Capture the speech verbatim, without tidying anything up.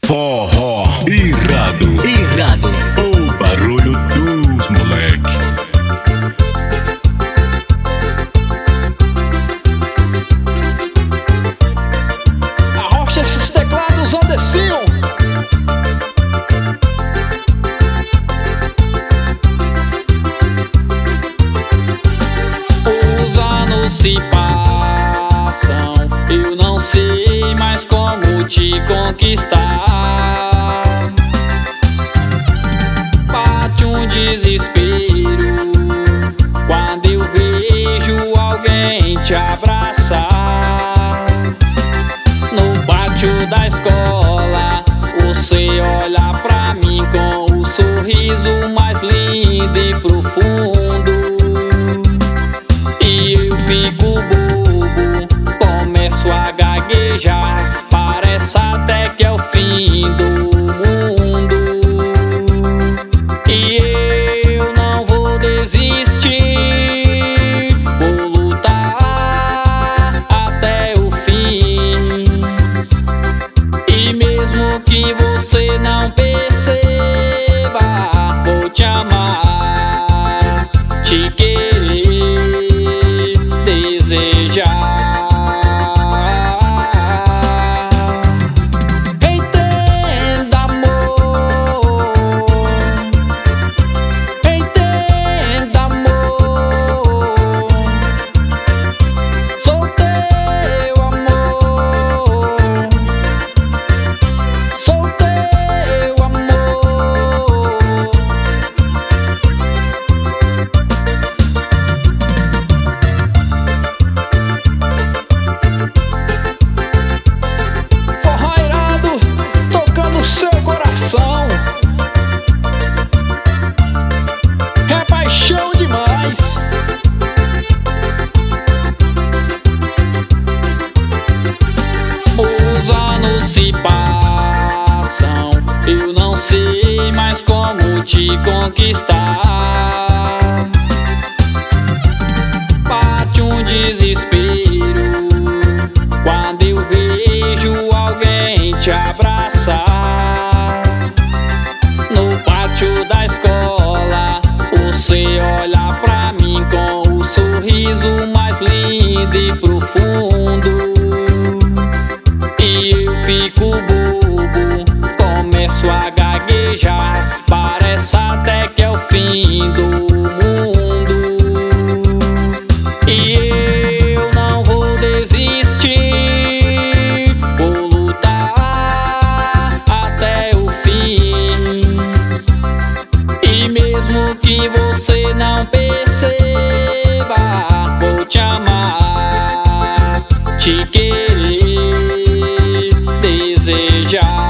Forró irado, Irado. o barulho dos moleque. Arrocha esses teclados, Andercinho. Os anos se passam, eu não sei mais como te conquistar. Bate um desespero quando eu vejo alguém te abraçar. No pátio da escola, você olha pra mim com o sorriso mais lindo e profundo. E eu fico bobo, começo a gaguejar, parece até que é o fim do mundo. E eu não vou desistir, vou lutar até o fim. E mesmo que você não perceba, vou te amar, te querer, desejar. Entenda, amor, entenda, amor, sou teu amor, sou teu amor. Forró irado, tocando seu coração. É paixão demais. Os anos se passam, eu não sei mais como te conquistar. Bate um desespero quando eu vejo alguém te abraçar. No pátio da escola, você olha pra mim com o sorriso mais lindo e profundo. E eu fico bobo, começo a gaguejar, parece até que é o fim do mundo. E eu não vou desistir, vou lutar até o fim. E mesmo que você não perceba, vou te amar, te querer, desejar.